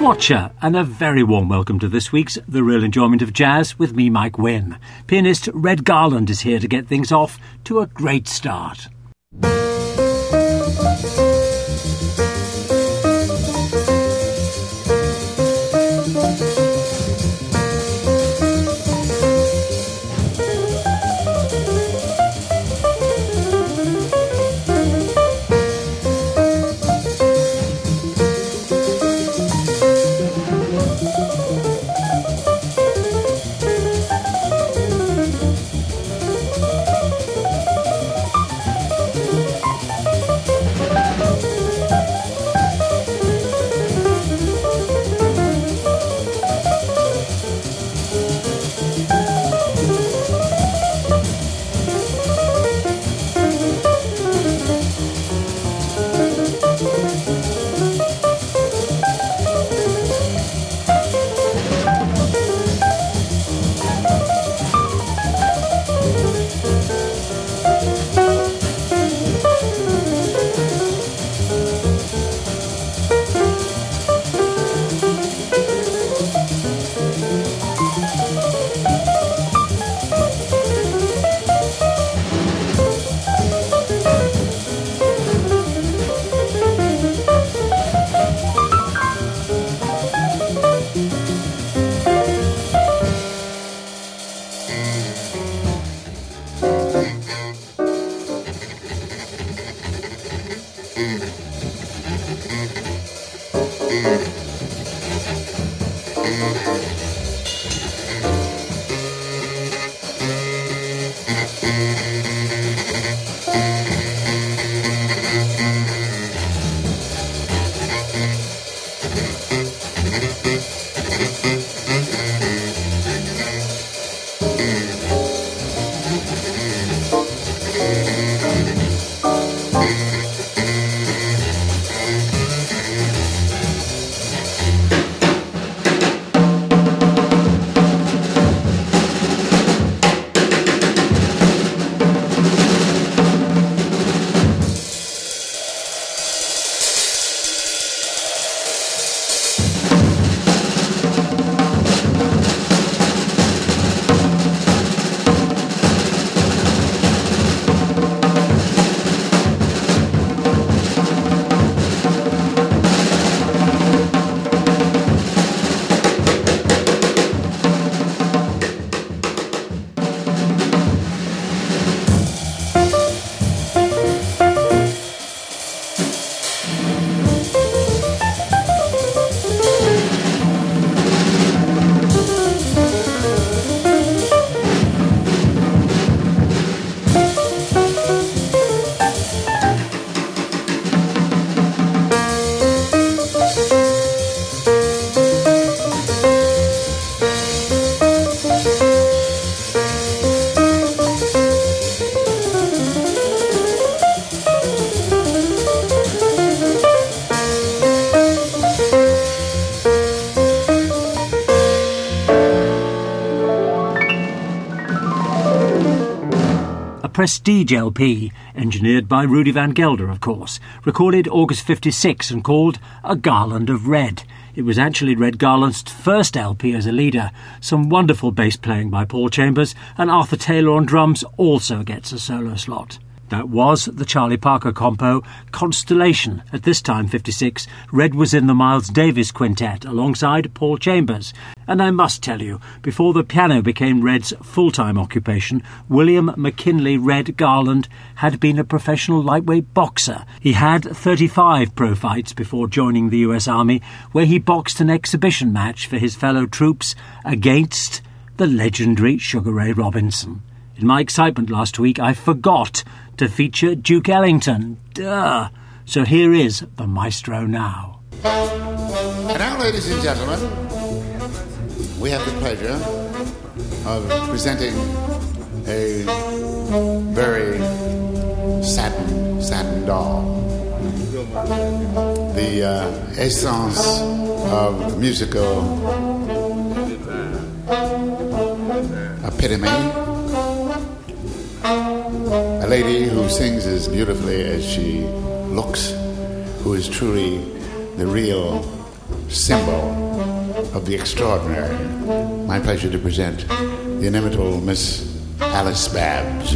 Watcher, and a very warm welcome to this week's The Real Enjoyment of Jazz with me, Mike Wynn. Pianist Red Garland is here to get things off to a great start. Prestige LP, engineered by Rudy Van Gelder, of course, recorded August 56 and called A Garland of Red. It was actually Red Garland's first LP as a leader. Some wonderful bass playing by Paul Chambers, and Arthur Taylor on drums also gets a solo slot. That was the Charlie Parker compo, Constellation. At this time, 56, Red was in the Miles Davis Quintet alongside Paul Chambers. And I must tell you, before the piano became Red's full-time occupation, William McKinley Red Garland had been a professional lightweight boxer. He had 35 pro fights before joining the US Army, where he boxed an exhibition match for his fellow troops against the legendary Sugar Ray Robinson. In my excitement last week, I forgot to feature Duke Ellington. Duh! So here is the maestro now. And now, ladies and gentlemen, we have the pleasure of presenting a very satin doll. The essence of musical epitome. A lady who sings as beautifully as she looks, who is truly the real symbol of the extraordinary. My pleasure to present the inimitable Miss Alice Babs.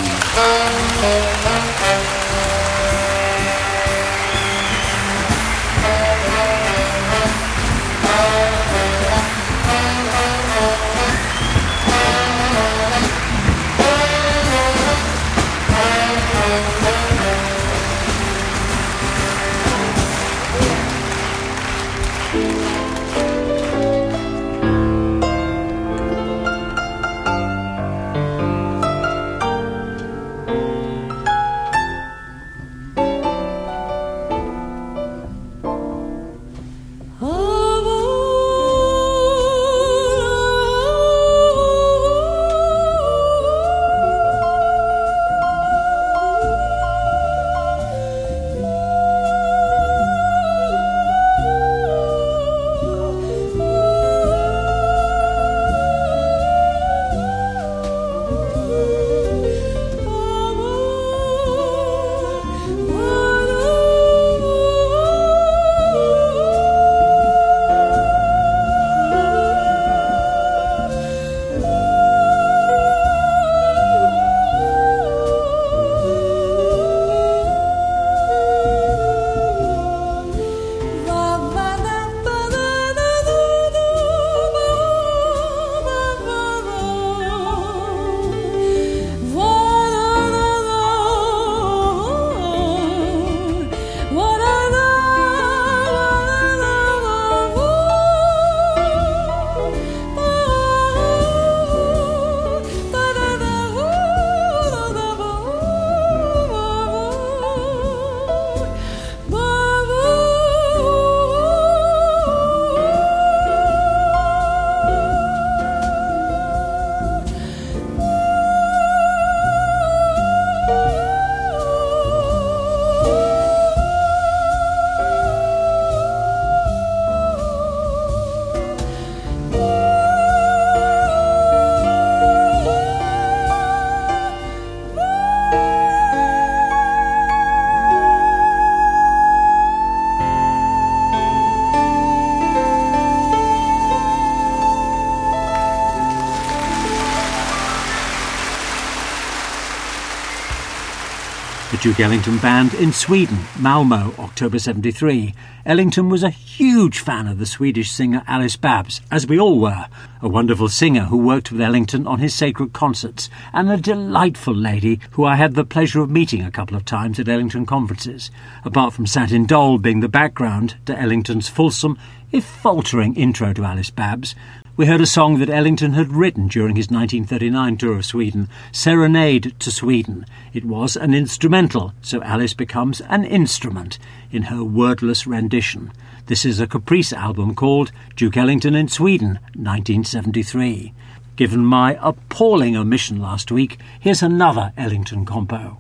The Duke Ellington Band in Sweden, Malmö, October 73. Ellington was a huge fan of the Swedish singer Alice Babs, as we all were, a wonderful singer who worked with Ellington on his sacred concerts, and a delightful lady who I had the pleasure of meeting a couple of times at Ellington conferences, apart from Satin Doll being the background to Ellington's fulsome, if faltering, intro to Alice Babs. We heard a song that Ellington had written during his 1939 tour of Sweden, Serenade to Sweden. It was an instrumental, so Alice becomes an instrument in her wordless rendition. This is a Caprice album called Duke Ellington in Sweden, 1973. Given my appalling omission last week, here's another Ellington compo.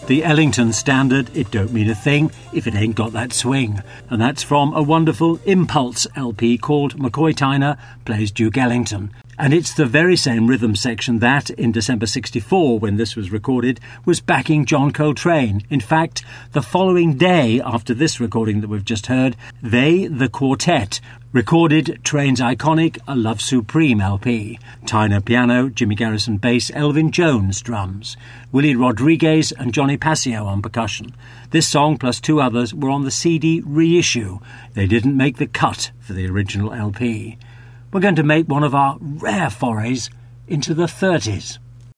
the Ellington standard, It Don't Mean a Thing If It Ain't Got That Swing. And that's from a wonderful Impulse LP called McCoy Tyner Plays Duke Ellington. And it's the very same rhythm section that, in December 64, when this was recorded, was backing John Coltrane. In fact, the following day after this recording that we've just heard, they, the quartet, recorded Train's iconic A Love Supreme LP. Tyner piano, Jimmy Garrison bass, Elvin Jones drums, Willie Rodriguez and Johnny Passio on percussion. This song plus two others were on the CD reissue. They didn't make the cut for the original LP. We're going to make one of our rare forays into the 30s.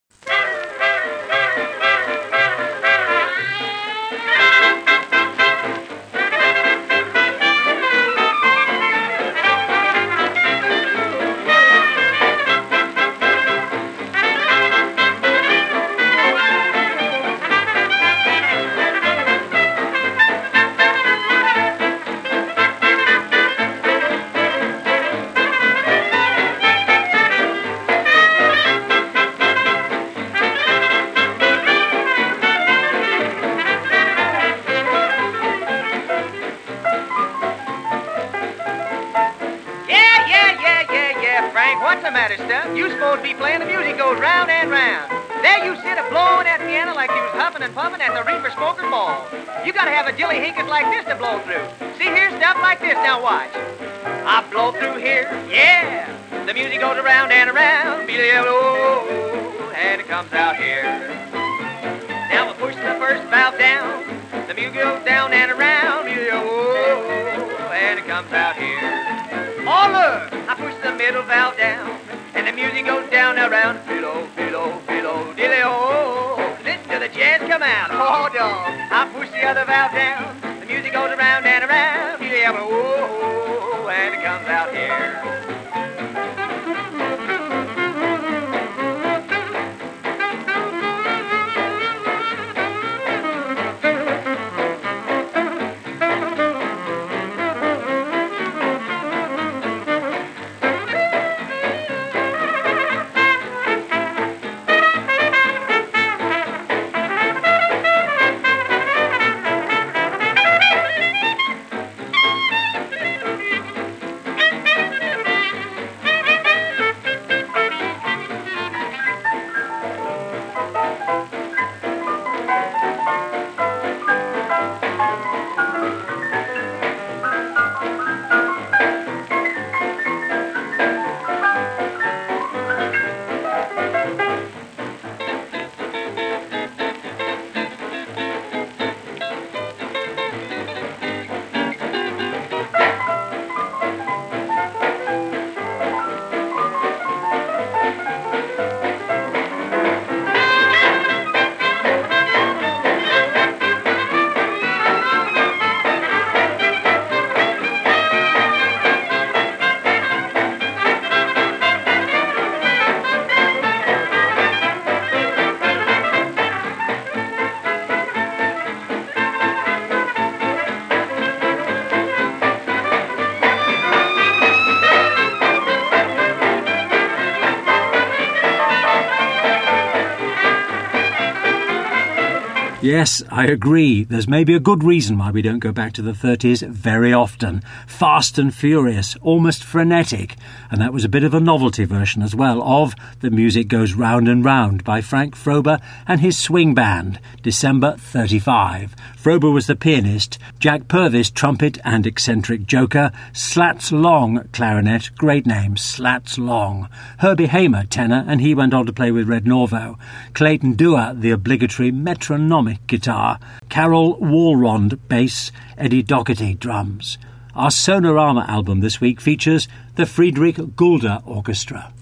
Yes, I agree. There's maybe a good reason why we don't go back to the 30s very often. Fast and furious, almost frenetic. And that was a bit of a novelty version as well of The Music Goes Round and Round by Frank Frober and his swing band, December 35. Frober was the pianist, Jack Purvis trumpet and eccentric joker, Slats Long clarinet, great name, Slats Long, Herbie Hamer tenor, and he went on to play with Red Norvo, Clayton Dewar the obligatory metronomic guitar, Carol Walrond bass, Eddie Doherty drums. Our Sonorama album this week features the Friedrich Gulda Orchestra.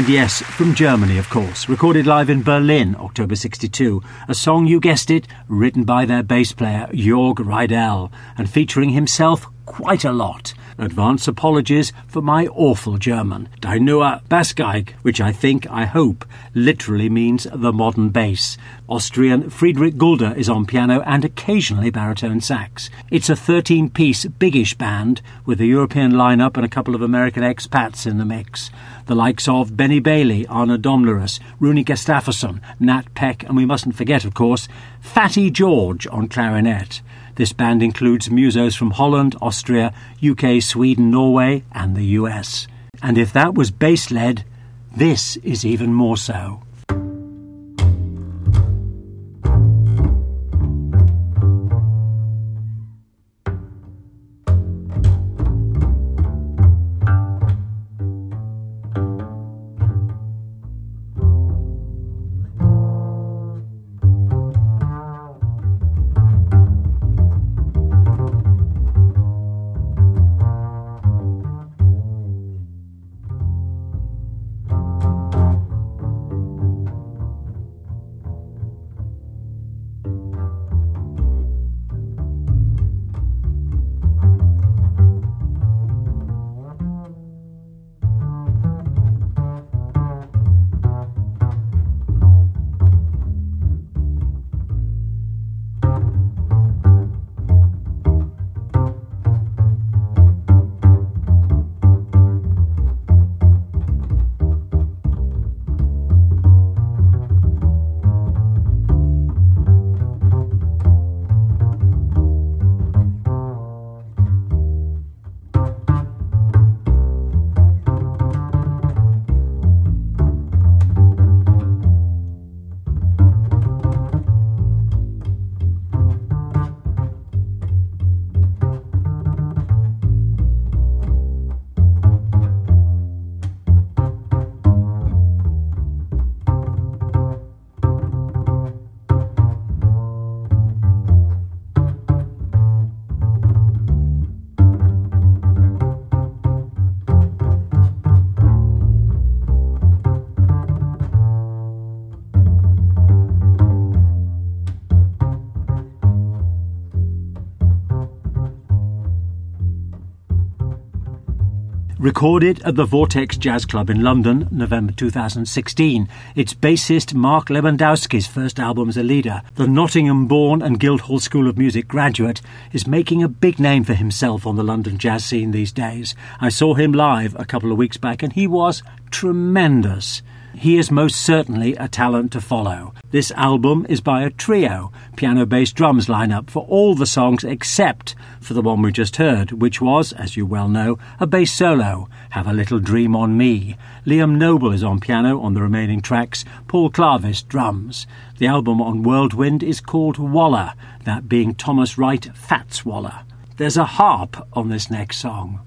And yes, from Germany, of course, recorded live in Berlin, October 62, a song, you guessed it, written by their bass player, Jörg Reidel, and featuring himself quite a lot. Advance apologies for my awful German. Die Neue Bassgeige, which I hope, literally means the modern bass. Austrian Friedrich Gulder is on piano and occasionally baritone sax. It's a 13-piece biggish band with a European lineup and a couple of American expats in the mix. The likes of Benny Bailey, Arne Domlerus, Rune Gustafsson, Nat Peck, and we mustn't forget, of course, Fatty George on clarinet. This band includes musos from Holland, Austria, UK, Sweden, Norway, and the US. And if that was bass-led, this is even more so. Recorded at the Vortex Jazz Club in London, November 2016. It's bassist Mark Lewandowski's first album as a leader. The Nottingham-born and Guildhall School of Music graduate is making a big name for himself on the London jazz scene these days. I saw him live a couple of weeks back and he was tremendous. He is most certainly a talent to follow. This album is by a trio, piano, bass, drums lineup for all the songs except for the one we just heard, which was, as you well know, a bass solo, Have a Little Dream on Me. Liam Noble is on piano on the remaining tracks, Paul Clavis drums. The album on Whirlwind is called Waller, that being Thomas Wright Fats Waller. There's a harp on this next song.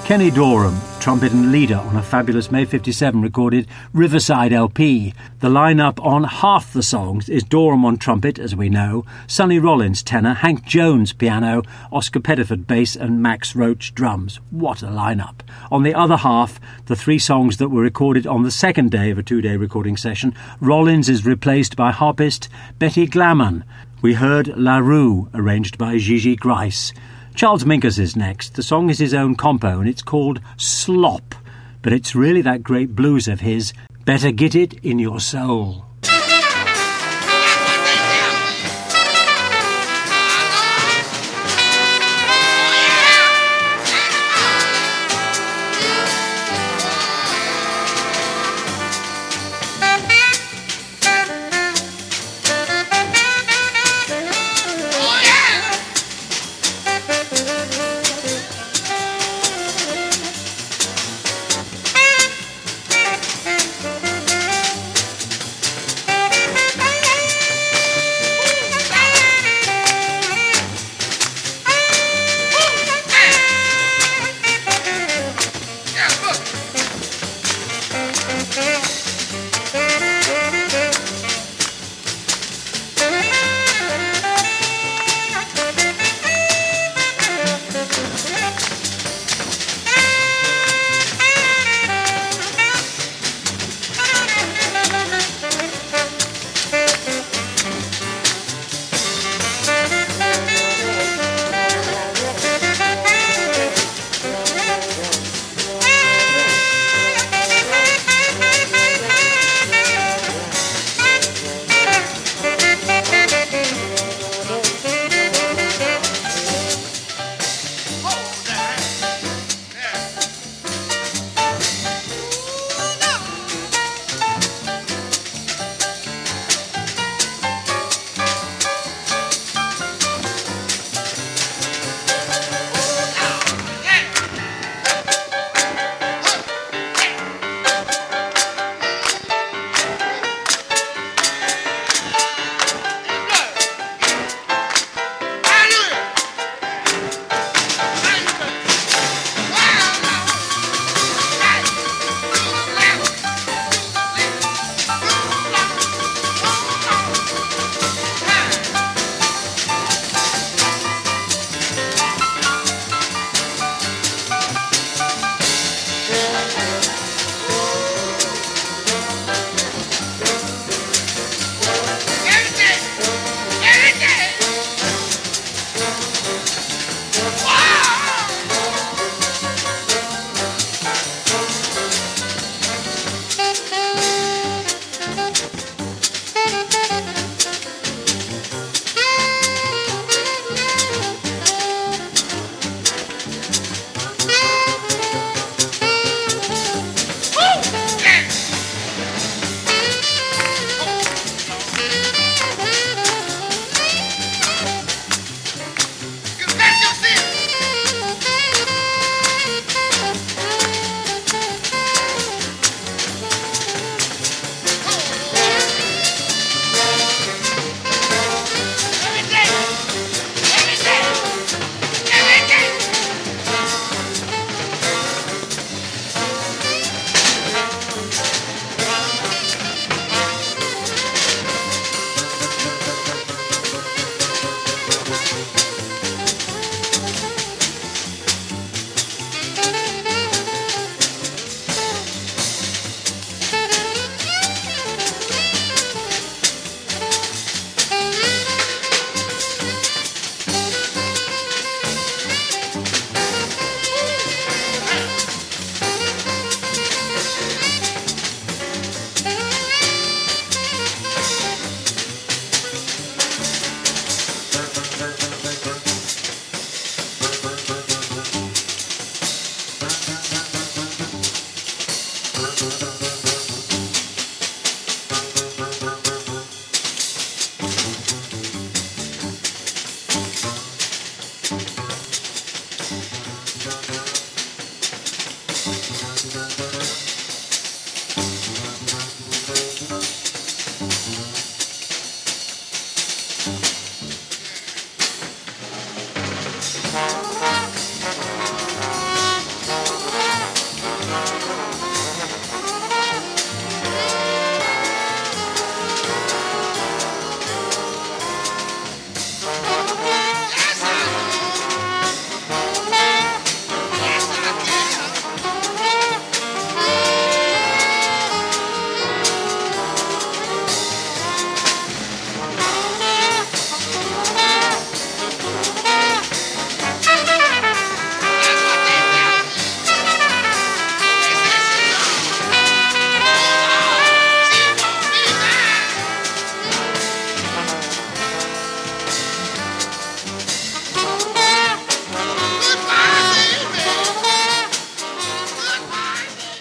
Kenny Dorham, trumpet and leader on a fabulous May 57 recorded Riverside LP. The lineup on half the songs is Dorham on trumpet, as we know, Sonny Rollins tenor, Hank Jones piano, Oscar Pettiford bass and Max Roach drums. What a lineup. On the other half, the three songs that were recorded on the second day of a two-day recording session, Rollins is replaced by harpist Betty Glamoun. We heard La Rue, arranged by Gigi Grice. Charles Mingus is next. The song is his own compo and it's called Slop, but it's really that great blues of his, Better Get It in Your Soul.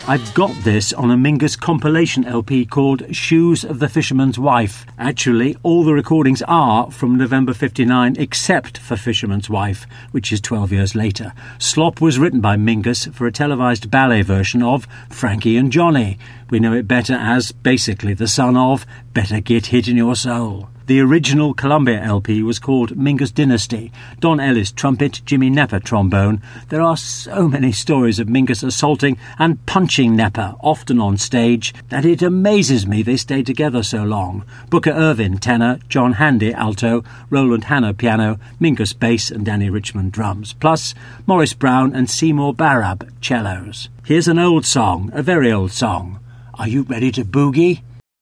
I've got this on a Mingus compilation LP called Shoes of the Fisherman's Wife. Actually, all the recordings are from November 59 except for Fisherman's Wife, which is 12 years later. Slop was written by Mingus for a televised ballet version of Frankie and Johnny. We know it better as basically the son of Better Get Hit in Your Soul. The original Columbia LP was called Mingus Dynasty. Don Ellis trumpet, Jimmy Nepper trombone. There are so many stories of Mingus assaulting and punching Nepper, often on stage, that it amazes me they stayed together so long. Booker Ervin tenor, John Handy alto, Roland Hanna piano, Mingus bass and Danny Richmond drums, plus Morris Brown and Seymour Barab cellos. Here's an old song, a very old song. Are you ready to boogie?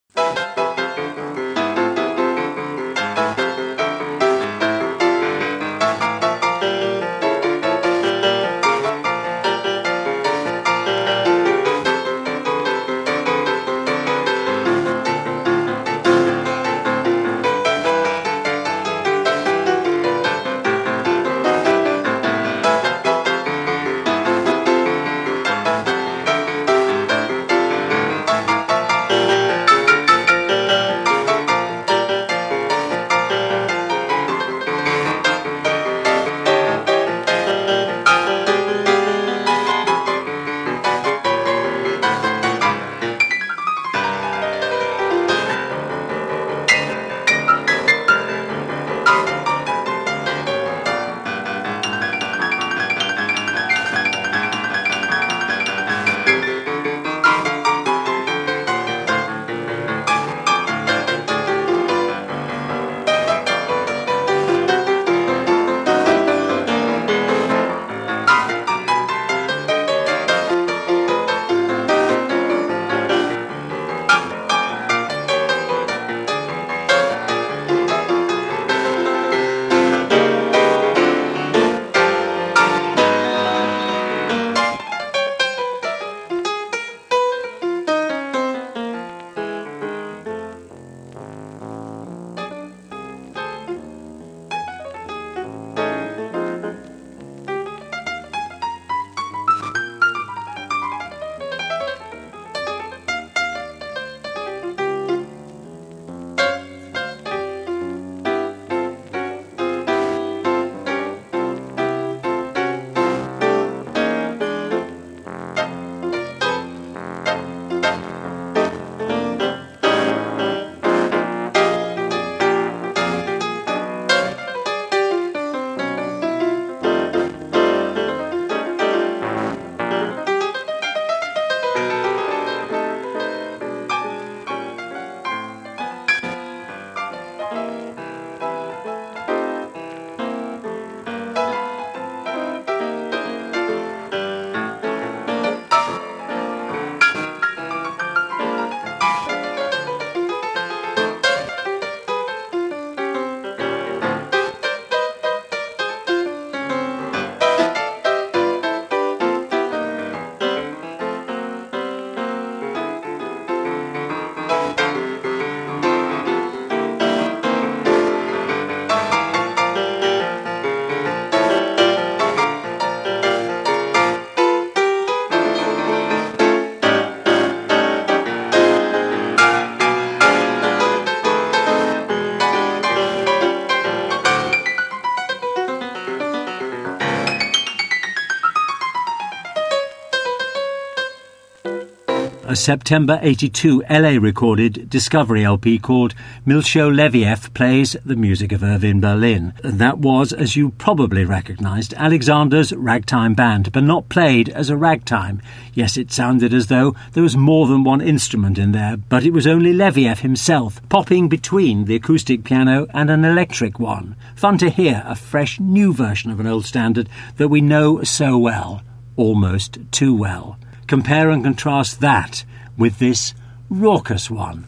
A September 82 LA recorded Discovery LP called Milcho Leviev Plays the Music of Irving Berlin. That was, as you probably recognised, Alexander's ragtime band, but not played as a ragtime. Yes, it sounded as though there was more than one instrument in there, but it was only Leviev himself, popping between the acoustic piano and an electric one. Fun to hear a fresh, new version of an old standard that we know so well, almost too well. Compare and contrast that with this raucous one.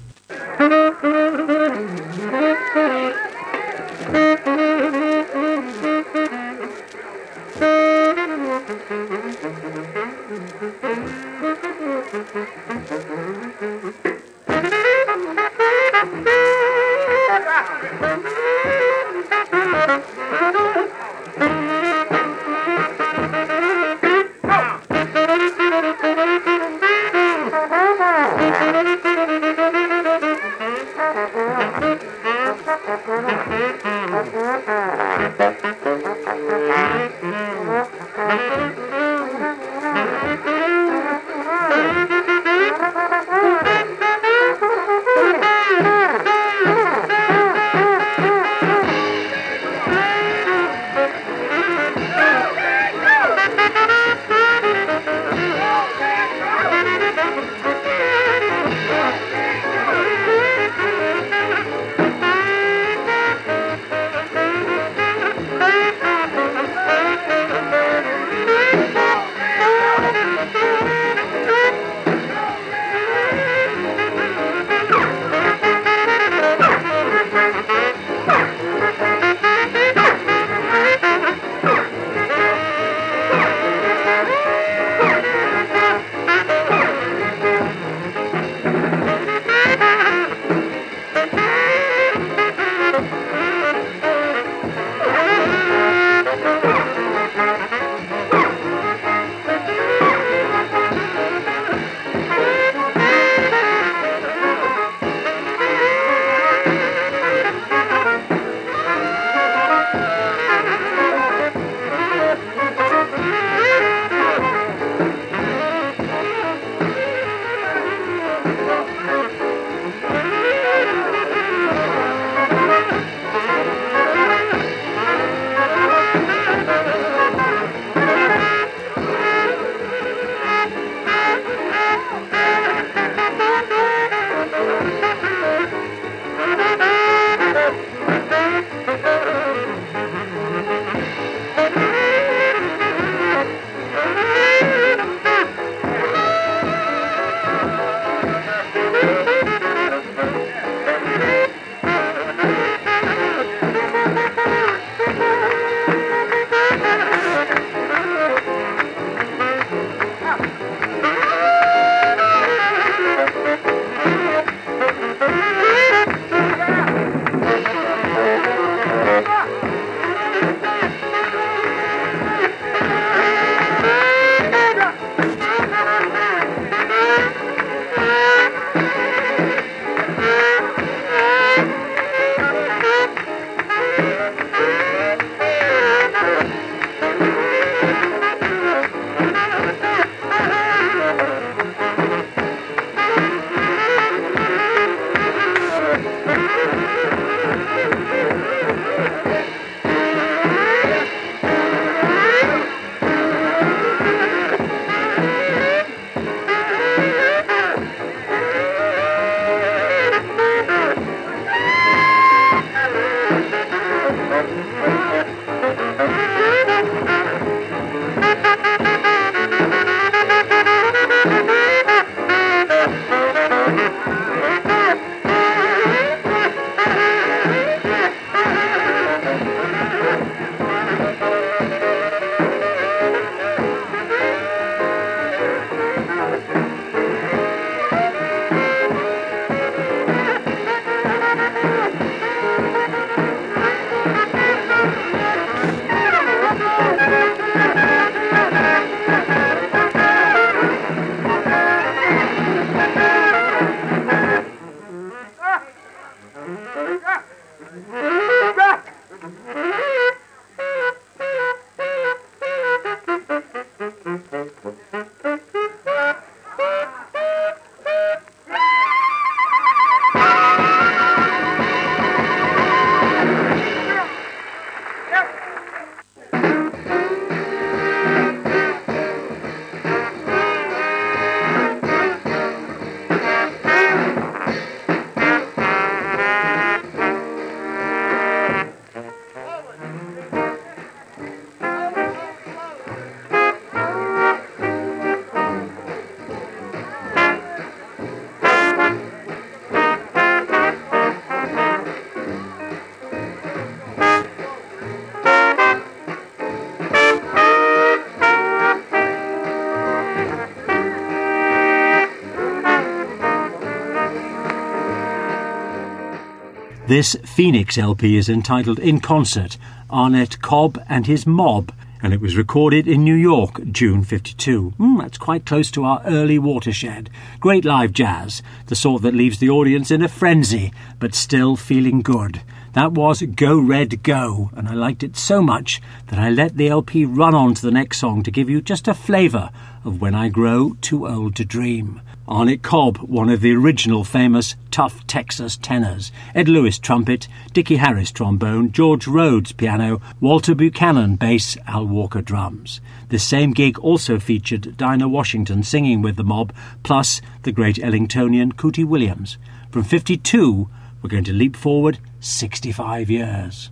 This Phoenix LP is entitled In Concert, Arnett Cobb and His Mob, and it was recorded in New York, June 52. That's quite close to our early Watershed. Great live jazz, the sort that leaves the audience in a frenzy, but still feeling good. That was Go Red Go, and I liked it so much that I let the LP run on to the next song to give you just a flavour of When I Grow Too Old to Dream. Arnett Cobb, one of the original famous tough Texas tenors, Ed Lewis trumpet, Dickie Harris trombone, George Rhodes piano, Walter Buchanan bass, Al Walker drums. This same gig also featured Dinah Washington singing with the Mob, plus the great Ellingtonian Cootie Williams. From 52, we're going to leap forward 65 years.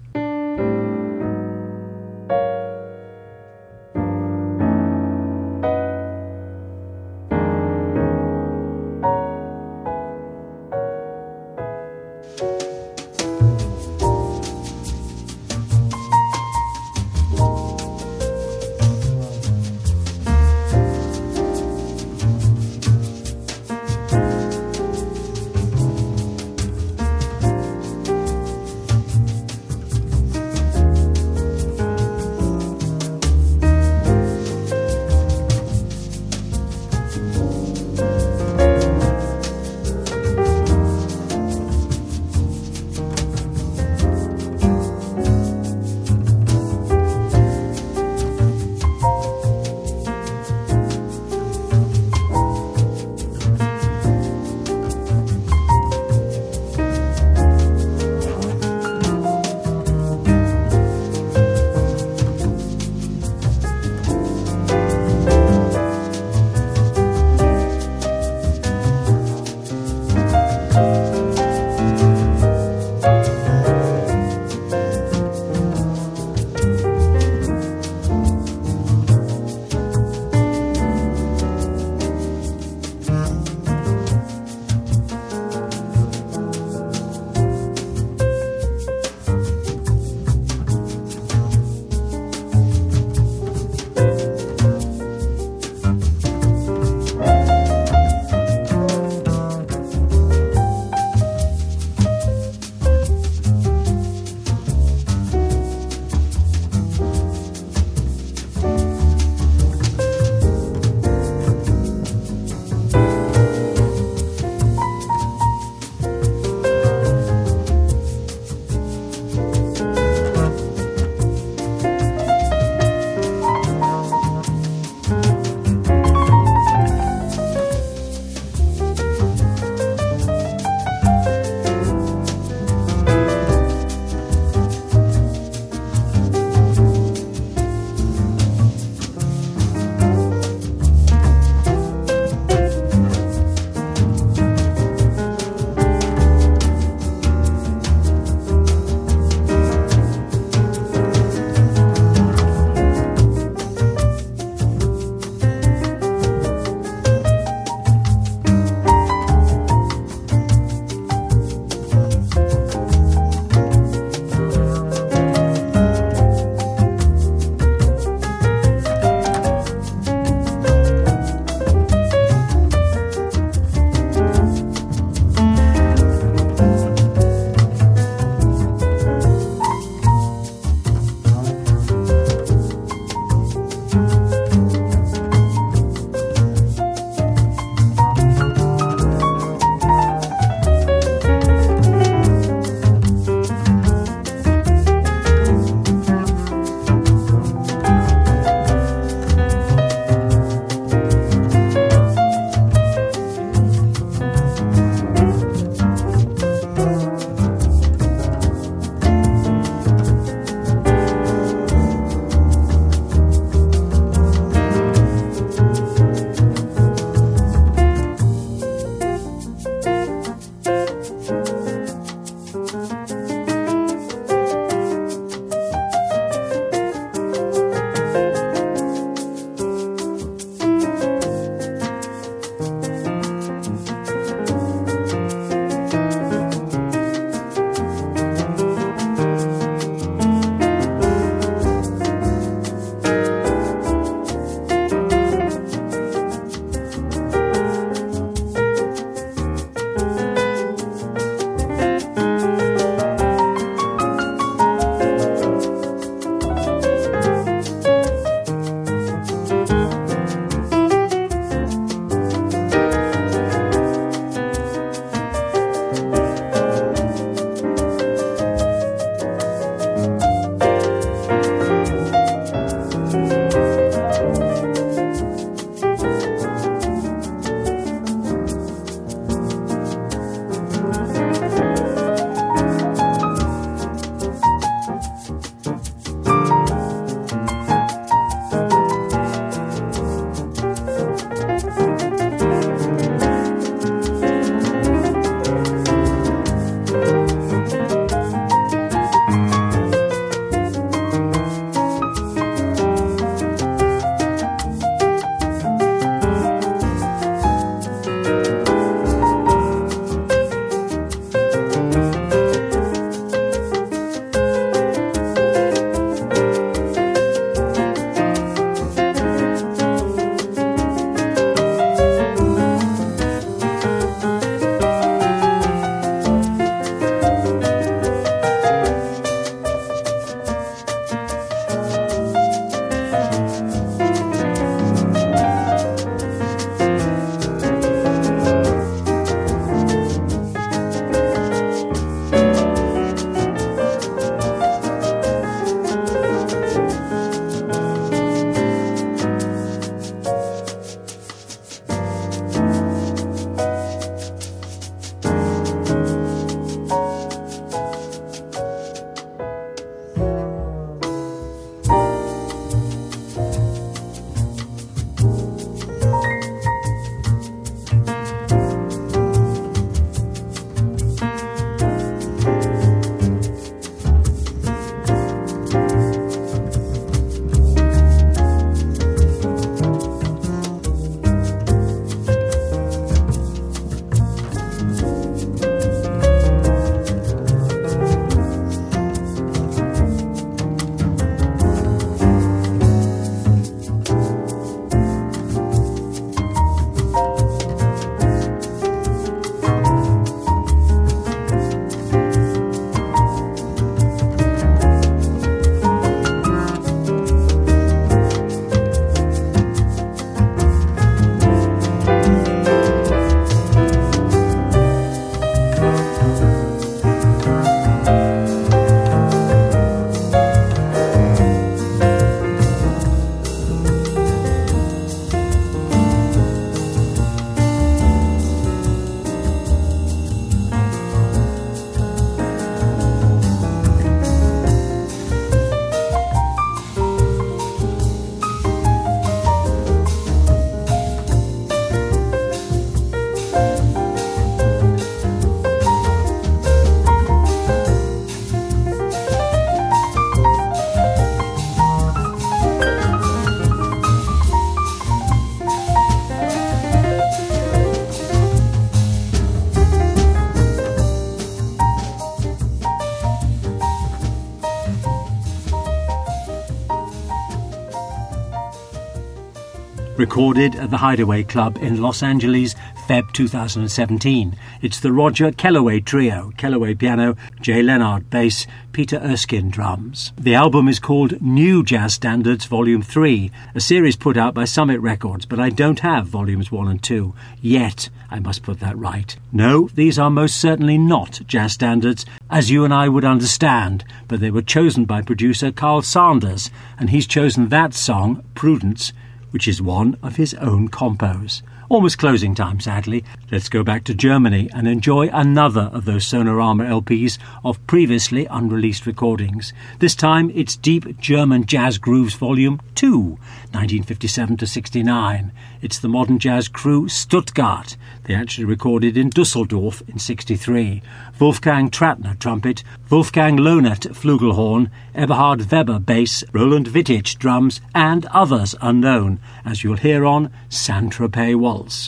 recorded at the Hideaway Club in Los Angeles, Feb 2017. It's the Roger Kellaway Trio, Kellaway piano, Jay Leonard bass, Peter Erskine drums. The album is called New Jazz Standards Volume 3, a series put out by Summit Records, but I don't have Volumes 1 and 2. Yet, I must put that right. No, these are most certainly not jazz standards, as you and I would understand, but they were chosen by producer Carl Sanders, and he's chosen that song, Prudence, which is one of his own compos. Almost closing time, sadly. Let's go back to Germany and enjoy another of those Sonorama LPs of previously unreleased recordings. This time it's Deep German Jazz Grooves Volume 2, 1957 to 69. It's the Modern Jazz Crew Stuttgart. They actually recorded in Dusseldorf in 63. Wolfgang Trattner trumpet, Wolfgang Lohnert flugelhorn, Eberhard Weber bass, Roland Wittich drums, and others unknown, as you'll hear on Saint-Tropez Waltz.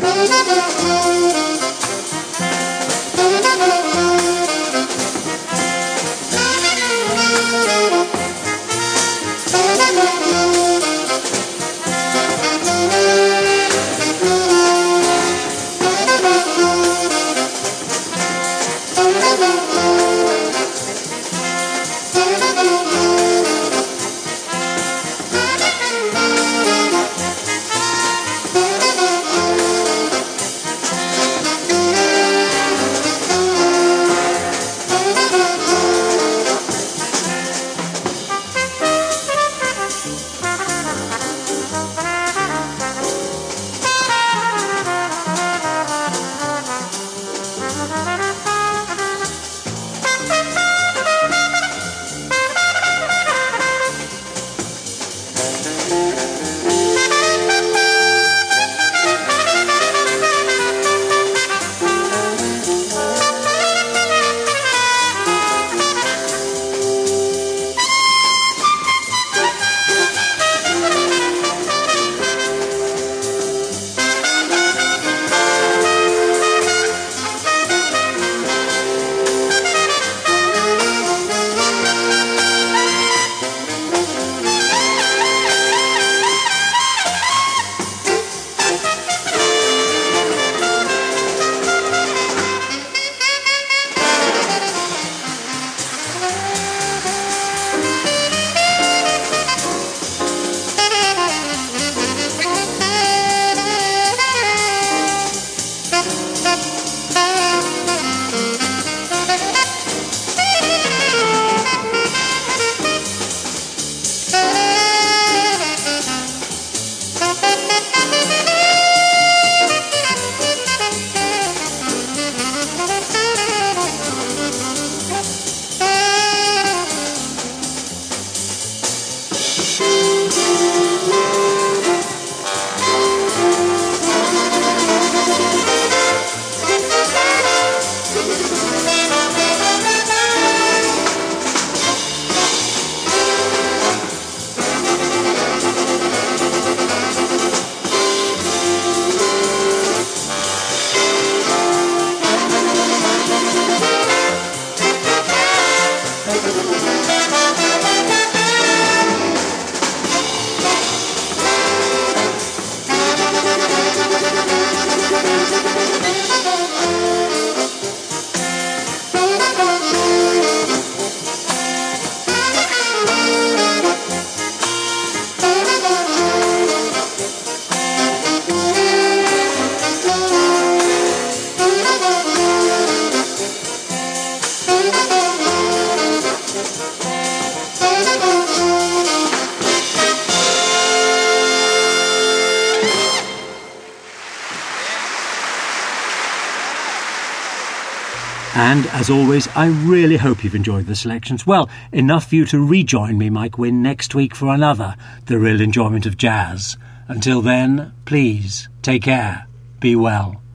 And, as always, I really hope you've enjoyed the selections. Well, enough for you to rejoin me, Mike Wynne, next week for another The Real Enjoyment of Jazz. Until then, please, take care, be well.